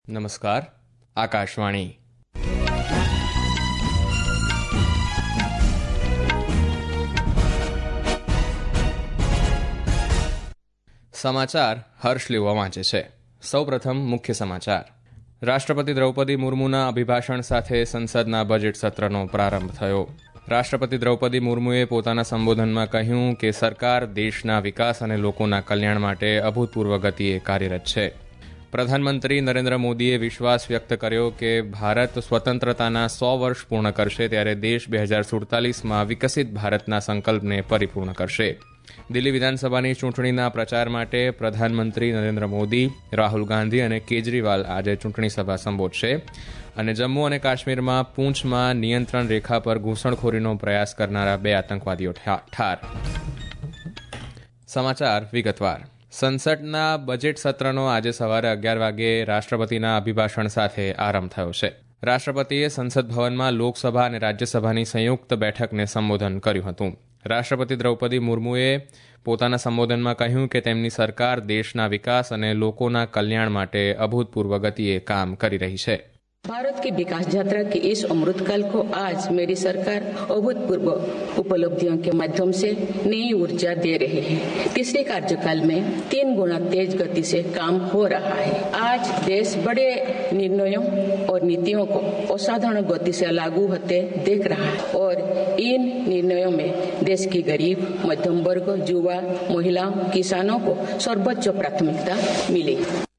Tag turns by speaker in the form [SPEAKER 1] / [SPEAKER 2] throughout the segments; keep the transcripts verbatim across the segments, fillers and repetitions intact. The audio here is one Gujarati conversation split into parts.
[SPEAKER 1] નમસ્કાર, આકાશવાણી. સમાચાર હર્ષ લેવા વાંચે છે. સૌપ્રથમ મુખ્ય સમાચાર. રાષ્ટ્રપતિ દ્રૌપદી મુર્મુના અભિભાષણ સાથે સંસદના બજેટ સત્રનો પ્રારંભ થયો. રાષ્ટ્રપતિ દ્રૌપદી મુર્મુએ પોતાના સંબોધનમાં કહ્યું કે સરકાર દેશના વિકાસ અને લોકોના કલ્યાણ માટે અભૂતપૂર્વ ગતિએ કાર્યરત છે. પ્રધાનમંત્રી નરેન્દ્ર મોદીએ વિશ્વાસ વ્યક્ત કર્યો કે ભારત સ્વતંત્રતાના સો વર્ષ પૂર્ણ કરશે ત્યારે દેશ બે હજાર સુડતાલીસમાં વિકસિત ભારતના સંકલ્પને પરિપૂર્ણ કરશે. દિલ્હી વિધાનસભાની ચૂંટણીના પ્રચાર માટે પ્રધાનમંત્રી નરેન્દ્ર મોદી, રાહુલ ગાંધી અને કેજરીવાલ આજે ચૂંટણી સભા સંબોધશે અને જમ્મુ અને કાશ્મીરમાં પૂંછમાં નિયંત્રણ રેખા પર ઘૂસણખોરીનો પ્રયાસ કરનારા બે આતંકવાદીઓ ઠાર. સમાચાર વિગતવાર. સંસદના બજેટ સત્રનો આજે સવારે અગિયાર વાગે રાષ્ટ્રપતિના અભિભાષણ સાથે આરંભ થયો છે. રાષ્ટ્રપતિએ સંસદ ભવનમાં લોકસભા અને રાજ્યસભાની સંયુક્ત બેઠકને સંબોધન કર્યું હતું. રાષ્ટ્રપતિ દ્રૌપદી મુર્મુએ પોતાના સંબોધનમાં કહ્યું કે તેમની સરકાર દેશના વિકાસ અને લોકોના કલ્યાણ માટે અભૂતપૂર્વ ગતિએ કામ કરી રહી છે.
[SPEAKER 2] भारत की विकास यात्रा के इस अमृतकाल को आज मेरी सरकार अभूतपूर्व उपलब्धियों के माध्यम से नई ऊर्जा दे रही है. तीसरे कार्यकाल में तीन गुना तेज गति से काम हो रहा है. आज देश बड़े निर्णयों और नीतियों को असाधारण गति से लागू होते देख रहा है और इन निर्णयों में देश की गरीब, मध्यम वर्ग, युवा, महिलाओं, किसानों को सर्वोच्च प्राथमिकता मिली.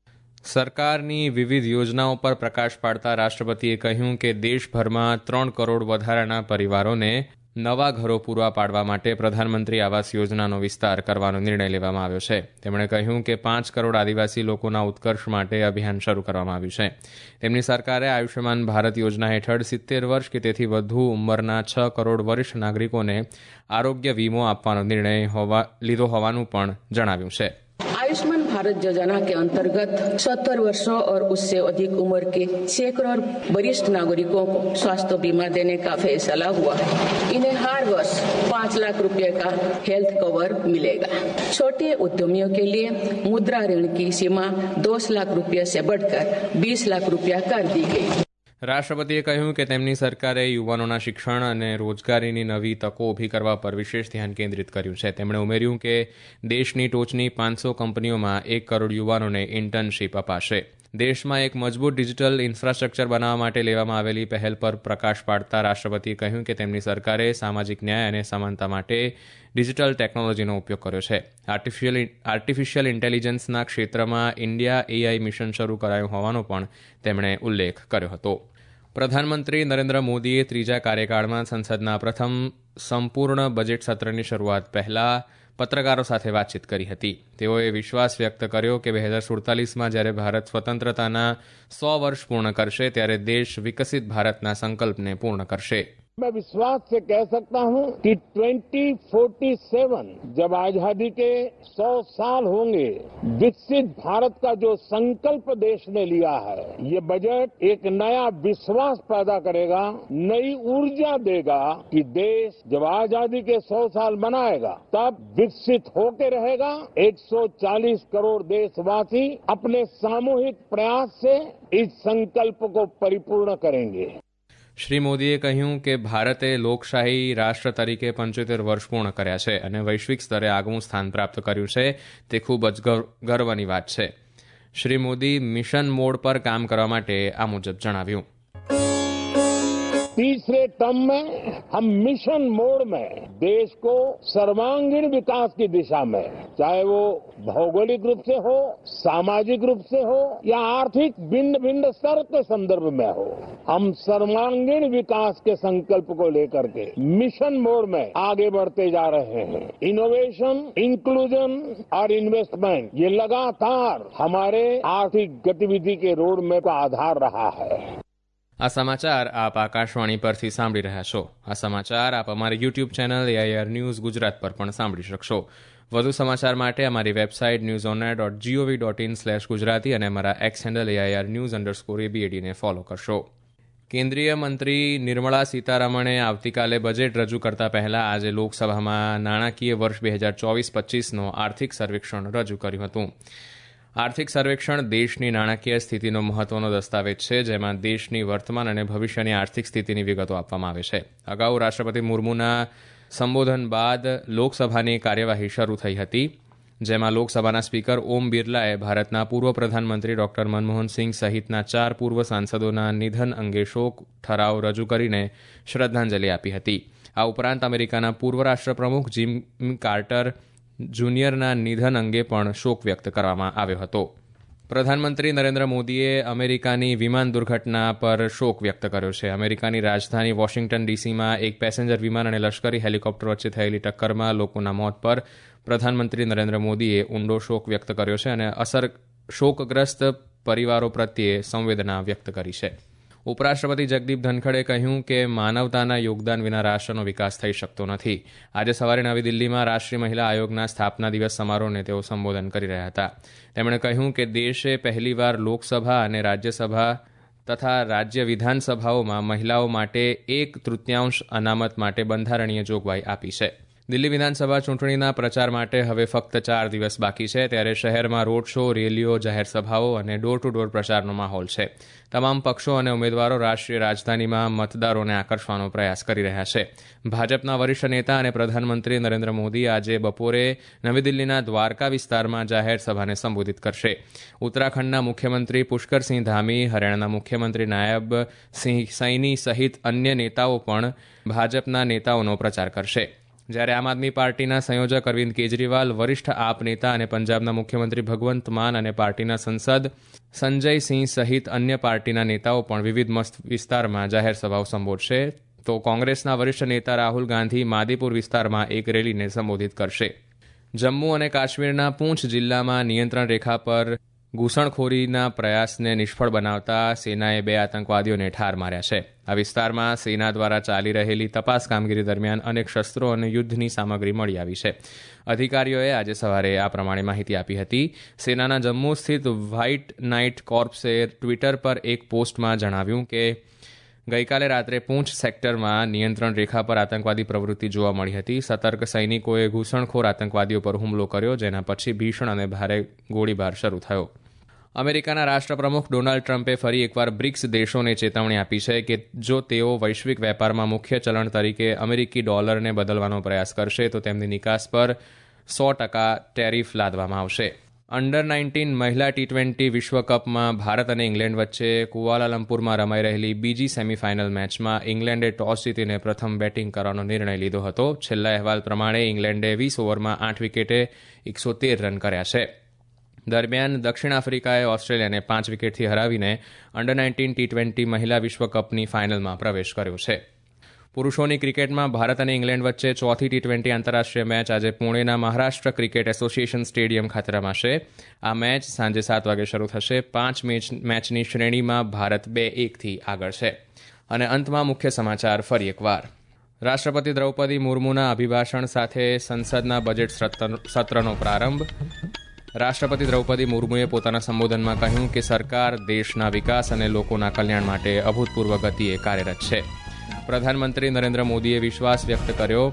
[SPEAKER 1] સરકારની વિવિધ યોજનાઓ પર પ્રકાશ પાડતા રાષ્ટ્રપતિએ કહ્યું કે દેશભરમાં ત્રણ કરોડ વધારાના પરિવારોને નવા ઘરો પૂરા પાડવા માટે પ્રધાનમંત્રી આવાસ યોજનાનો વિસ્તાર કરવાનો નિર્ણય લેવામાં આવ્યો છે. તેમણે કહ્યું કે પાંચ કરોડ આદિવાસી લોકોના ઉત્કર્ષ માટે અભિયાન શરૂ કરવામાં આવ્યું છે. તેમની સરકારે આયુષ્યમાન ભારત યોજના હેઠળ સિત્તેર વર્ષ કે તેથી વધુ ઉંમરના છ કરોડ વરિષ્ઠ નાગરિકોને આરોગ્ય વીમો આપવાનો નિર્ણય હોવા લીધો હોવાનું પણ જણાવ્યું છે.
[SPEAKER 2] आयुष्मान भारत योजना के अंतर्गत सत्तर वर्षों और उससे अधिक उम्र के छह करोड़ वरिष्ठ नागरिकों को स्वास्थ्य बीमा देने का फैसला हुआ है. इन्हें हर वर्ष पाँच लाख रुपए का हेल्थ कवर मिलेगा. छोटे उद्यमियों के लिए मुद्रा ऋण की सीमा दस लाख रुपए से बढ़कर बीस लाख रुपया कर दी गई.
[SPEAKER 1] રાષ્ટ્રપતિએ કહ્યું કે તેમની સરકારે યુવાનોના શિક્ષણ અને રોજગારીની નવી તકો ઊભી કરવા પર વિશેષ ધ્યાન કેન્દ્રિત કર્યું છે. તેમણે ઉમેર્યું કે દેશની ટોચની પાંચસો કંપનીઓમાં એક કરોડ યુવાનોને ઇન્ટર્નશીપ અપાશે. દેશમાં એક મજબૂત ડિજિટલ ઇન્ફ્રાસ્ટ્રક્ચર બનાવવા માટે લેવામાં આવેલી પહેલ પર પ્રકાશ પાડતા રાષ્ટ્રપતિએ કહ્યું કે તેમની સરકારે સામાજિક ન્યાય અને સમાનતા માટે ડિજિટલ ટેકનોલોજીનો ઉપયોગ કર્યો છે. આર્ટિફિશિયલ આર્ટિફિશિયલ ઇન્ટેલિજન્સના ક્ષેત્રમાં ઇન્ડિયા એઆઈ મિશન શરૂ કરાયું હોવાનો પણ તેમણે ઉલ્લેખ કર્યો હતો. પ્રધાનમંત્રી નરેન્દ્ર મોદીએ ત્રીજા કાર્યકાળમાં સંસદના પ્રથમ સંપૂર્ણ બજેટ સત્રની શરૂઆત પહેલા પત્રકારો સાથે વાતચીત કરી હતી. તેઓએ વિશ્વાસ વ્યક્ત કર્યો કે બે હજાર સુડતાલીસમાં જ્યારે ભારત સ્વતંત્રતાના સો વર્ષ પૂર્ણ કરશે ત્યારે દેશ વિકસિત ભારતના સંકલ્પને પૂર્ણ કરશે.
[SPEAKER 3] मैं विश्वास से कह सकता हूं कि ट्वेंटी फोर्टी सेवन जब आजादी के सौ साल होंगे, विकसित भारत का जो संकल्प देश ने लिया है, ये बजट एक नया विश्वास पैदा करेगा, नई ऊर्जा देगा कि देश जब आजादी के सौ साल मनाएगा तब विकसित होके रहेगा. एक सौ चालीस करोड़ देशवासी अपने सामूहिक प्रयास से इस संकल्प को परिपूर्ण करेंगे.
[SPEAKER 1] શ્રી મોદીએ કહ્યું કે ભારતે લોકશાહી રાષ્ટ્ર તરીકે પંચોતેર વર્ષ પૂર્ણ કર્યા છે અને વૈશ્વિક સ્તરે આગવું સ્થાન પ્રાપ્ત કર્યું છે. તે ખૂબ જ ગર્વની વાત છે. શ્રી મોદી મિશન મોડ પર કામ કરવા માટે આ મુજબ જણાવ્યું.
[SPEAKER 3] तीसरे टर्म में हम मिशन मोड में देश को सर्वांगीण विकास की दिशा में, चाहे वो भौगोलिक रूप से हो, सामाजिक रूप से हो या आर्थिक भिन्न भिन्न स्तर के संदर्भ में हो, हम सर्वांगीण विकास के संकल्प को लेकर के मिशन मोड में आगे बढ़ते जा रहे हैं. इनोवेशन, इंक्लूजन और इन्वेस्टमेंट ये लगातार हमारे आर्थिक गतिविधि के रोड मैप का आधार रहा है.
[SPEAKER 1] આ સમાચાર આપ આકાશવાણી પરથી સાંભળી રહ્યા છો. આ સમાચાર આપ અમારી YouTube channel AIR news Gujarat પર પણ સાંભળી શકશો. વધુ સમાચાર માટે અમારી website news on air dot GOV dot in slash Gujarati અને અમારા X handle AIR news underscore એબીએડીને ફોલો કરશો. કેન્દ્રીય મંત્રી નિર્મળા સીતારમણે આવતીકાલે બજેટ રજૂ કરતા પહેલા આજે લોકસભામાં નાણાકીય વર્ષ બે હજાર ચોવીસ પચીસનો આર્થિક સર્વેક્ષણ રજૂ કર્યું હતું. આર્થિક સર્વેક્ષણ દેશની નાણાકીય સ્થિતિનો મહત્વનો દસ્તાવેજ છે, જેમાં દેશની વર્તમાન અને ભવિષ્યની આર્થિક સ્થિતિની વિગતો આપવામાં આવે છે. અગાઉ રાષ્ટ્રપતિ મુર્મુના સંબોધન બાદ લોકસભાની કાર્યવાહી શરૂ થઈ હતી, જેમાં લોકસભાના સ્પીકર ઓમ બિરલાએ ભારતના પૂર્વ પ્રધાનમંત્રી ડોક્ટર મનમોહનસિંહ સહિતના ચાર પૂર્વ સાંસદોના નિધન અંગે શોક ઠરાવ રજૂ કરીને શ્રદ્ધાંજલિ આપી હતી. આ ઉપરાંત અમેરિકાના પૂર્વ રાષ્ટ્રપ્રમુખ જીમ કાર્ટર જુનિયરના નિધન અંગે પણ શોક વ્યક્ત કરવામાં આવ્યો હતો. પ્રધાનમંત્રી નરેન્દ્ર મોદીએ અમેરિકાની વિમાન દુર્ઘટના પર શોક વ્યક્ત કર્યો છે. અમેરિકાની રાજધાની વોશિંગ્ટન ડીસીમાં એક પેસેન્જર વિમાન અને લશ્કરી હેલિકોપ્ટર વચ્ચે થયેલી ટક્કરમાં લોકોના મોત પર પ્રધાનમંત્રી નરેન્દ્ર મોદીએ ઊંડો શોક વ્યક્ત કર્યો છે અને અસર શોકગ્રસ્ત પરિવારો પ્રત્યે સંવેદના વ્યક્ત કરી છે. ઉપરાષ્ટ્રપતિ જગદીપ ધનખડે કહ્યું કે માનવતાના યોગદાન વિના રાષ્ટ્રનો વિકાસ થઈ શકતો નથી. આજે સવારે નવી દિલ્હીમાં રાષ્ટ્રીય મહિલા આયોગના સ્થાપના દિવસ સમારોહને તેઓ સંબોધન કરી રહ્યા હતા. તેમણે કહ્યું કે દેશે પહેલીવાર લોકસભા અને રાજ્યસભા તથા રાજ્ય વિધાનસભાઓમાં મહિલાઓ માટે એક તૃતીયાંશ અનામત માટે બંધારણીય જોગવાઈ આપી છે. દિલ્હી વિધાનસભા ચૂંટણીના પ્રચાર માટે હવે ફક્ત ચાર દિવસ બાકી છે, ત્યારે શહેરમાં રોડ શો, રેલીઓ, જાહેર સભાઓ અને ડોર ટુ ડોર પ્રચારનો માહોલ છે. તમામ પક્ષો અને ઉમેદવારો રાષ્ટ્રીય રાજધાનીમાં મતદારોને આકર્ષવાનો પ્રયાસ કરી રહ્યા છે. ભાજપના વરિષ્ઠ નેતા અને પ્રધાનમંત્રી નરેન્દ્ર મોદી આજે બપોરે નવી દિલ્હીના દ્વારકા વિસ્તારમાં જાહેર સભાને સંબોધિત કરશે. ઉત્તરાખંડના મુખ્યમંત્રી પુષ્કરસિંહ ધામી, હરિયાણાના મુખ્યમંત્રી નાયબ સિંહ સૈની સહિત અન્ય નેતાઓ પણ ભાજપના નેતાઓનો પ્રચાર કરશે. જ્યારે આમ આદમી પાર્ટીના સંયોજક અરવિંદ કેજરીવાલ, વરિષ્ઠ આપ નેતા અને પંજાબના મુખ્યમંત્રી ભગવંત માન અને પાર્ટીના સંસદ સંજય સિંહ સહિત અન્ય પાર્ટીના નેતાઓ પણ વિવિધ મત વિસ્તારમાં જાહેર સભાઓ સંબોધશે. તો કોંગ્રેસના વરિષ્ઠ નેતા રાહુલ ગાંધી માદીપુર વિસ્તારમાં એક રેલીને સંબોધિત કરશે. જમ્મુ અને કાશ્મીરના પૂંછ જિલ્લામાં નિયંત્રણ રેખા પર ઘૂસણખોરીના પ્રયાસને નિષ્ફળ બનાવતા સેનાએ બે આતંકવાદીઓને ઠાર માર્યા છે. આ વિસ્તારમાં સેના દ્વારા ચાલી રહેલી તપાસ કામગીરી દરમિયાન અનેક શસ્ત્રો અને યુદ્ધની સામગ્રી મળી આવી છે. અધિકારીઓએ આજે સવારે આ પ્રમાણે માહિતી આપી હતી. સેનાના જમ્મુ સ્થિત વ્હાઇટ નાઇટ કોર્પ્સે ટ્વિટર પર એક પોસ્ટમાં જણાવ્યું કે ગઈકાલે રાત્રે પૂંછ સેક્ટરમાં નિયંત્રણ રેખા પર આતંકવાદી પ્રવૃત્તિ જોવા મળી હતી. સતર્ક સૈનિકોએ ઘૂસણખોર આતંકવાદીઓ પર હુમલો કર્યો, જેના પછી ભીષણ અને ભારે ગોળીબાર શરૂ થયો. અમેરિકાના રાષ્ટ્રપ્રમુખ ડોનાલ્ડ ટ્રમ્પે ફરી એકવાર બ્રિક્સ દેશોને ચેતવણી આપી છે કે જો તેઓ વૈશ્વિક વેપારમાં મુખ્ય ચલણ તરીકે અમેરિકી ડોલરને બદલવાનો પ્રયાસ કરશે તો તેમની નિકાસ પર સો ટકા ટેરિફ લાદવામાં આવશે. અંડર નાઇન્ટીન મહિલા ટી ટ્વેન્ટી વિશ્વકપમાં ભારત અને ઇંગ્લેન્ડ વચ્ચે કુઆલાલંપુરમાં રમાઈ રહેલી બીજી સેમીફાઇનલ મેચમાં ઇંગ્લેન્ડે ટોસ જીતીને પ્રથમ બેટિંગ કરવાનો નિર્ણય લીધો હતો. છેલ્લા અહેવાલ પ્રમાણે ઇંગ્લેન્ડે વીસ ઓવરમાં આઠ વિકેટે એકસો તેર રન કર્યા છે. દરમિયાન દક્ષિણ આફ્રિકાએ ઓસ્ટ્રેલિયાને પાંચ વિકેટથી હરાવીને અંડર નાઇન્ટીન ટી ટ્વેન્ટી મહિલા વિશ્વકપની ફાઇનલમાં પ્રવેશ કર્યો છે. પુરુષોની ક્રિકેટમાં ભારત અને ઇંગ્લેન્ડ વચ્ચે ચોથી ટી ટ્વેન્ટી આંતરરાષ્ટ્રીય મેચ આજે પુણેના મહારાષ્ટ્ર ક્રિકેટ એસોસિએશન સ્ટેડિયમ ખાતે રમાશે. આ મેચ સાંજે સાત વાગે શરૂ થશે. પાંચ મેચની શ્રેણીમાં ભારત બે એકથી આગળ છે. અને અંતમાં મુખ્ય સમાચાર ફરી એકવાર. રાષ્ટ્રપતિ દ્રૌપદી મુર્મુના અભિભાષણ સાથે સંસદના બજેટ સત્રનો પ્રારંભ. રાષ્ટ્રપતિ દ્રૌપદી મુર્મુએ પોતાના સંબોધનમાં કહ્યું કે સરકાર દેશના વિકાસ અને લોકોના કલ્યાણ માટે અભૂતપૂર્વ ગતિએ કાર્યરત છે. પ્રધાનમંત્રી નરેન્દ્ર મોદીએ વિશ્વાસ વ્યક્ત કર્યો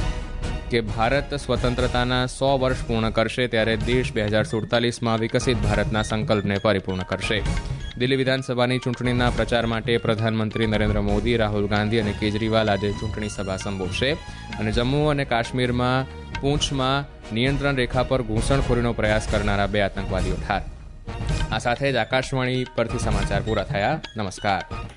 [SPEAKER 1] કે ભારત સ્વતંત્રતાના સો વર્ષ પૂર્ણ કરશે ત્યારે દેશ બે હજાર સુડતાલીસમાં વિકસિત ભારતના સંકલ્પને પરિપૂર્ણ કરશે. દિલ્હી વિધાનસભાની ચૂંટણીના પ્રચાર માટે પ્રધાનમંત્રી નરેન્દ્ર મોદી, રાહુલ ગાંધી અને કેજરીવાલ આજે ચૂંટણી સભા સંબોધશે. અને જમ્મુ અને કાશ્મીરમાં પૂંછમાં નિયંત્રણ રેખા પર ઘૂસણખોરીનો પ્રયાસ કરનારા બે આતંકવાદીઓ ઠાર. આ સાથે જ આકાશવાણી પરથી સમાચાર પૂરા થયા. નમસ્કાર.